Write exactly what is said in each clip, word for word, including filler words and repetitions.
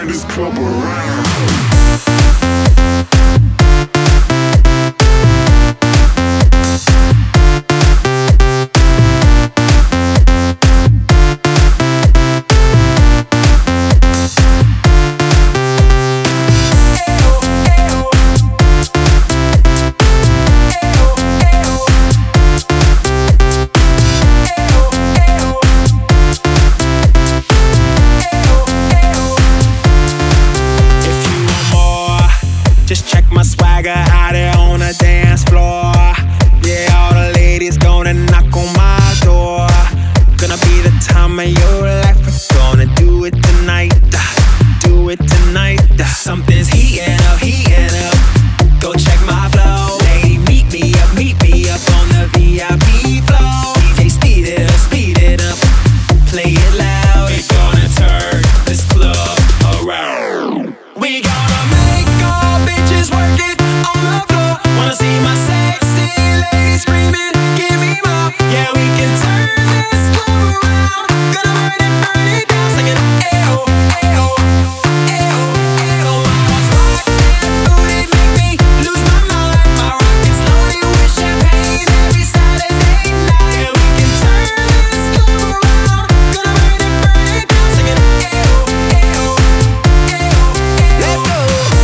this club around. My swagger out there on the dance floor. Yeah, all the ladies gonna knock on my door. Gonna be the time of your life. We're gonna do it tonight. Do it tonight. Something's heating up, heating up. Go check my flow. Lady, meet me up, meet me up on the V I P floor. D J, speed it up, speed it up. Play it loud. We're gonna turn this club around. We gonna make all bitches work it on the floor. Wanna see my sexy ladies screaming, give me more. Yeah, we can turn this club around. Gonna burn it, burn it down. Sing it, ayo, ayo, ayo, ayo. Models rock that booty, make me lose my mind. My rocket slowly with champagne every Saturday night. Yeah, we can turn this club around. Gonna burn it, burn it down. Sing it, ayo, ayo, ayo. Let's go.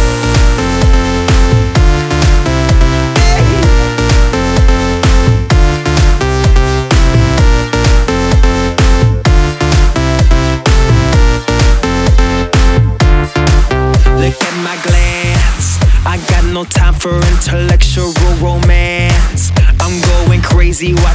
Look at my glance. I got no time for intellectual romance. I'm going crazy, watch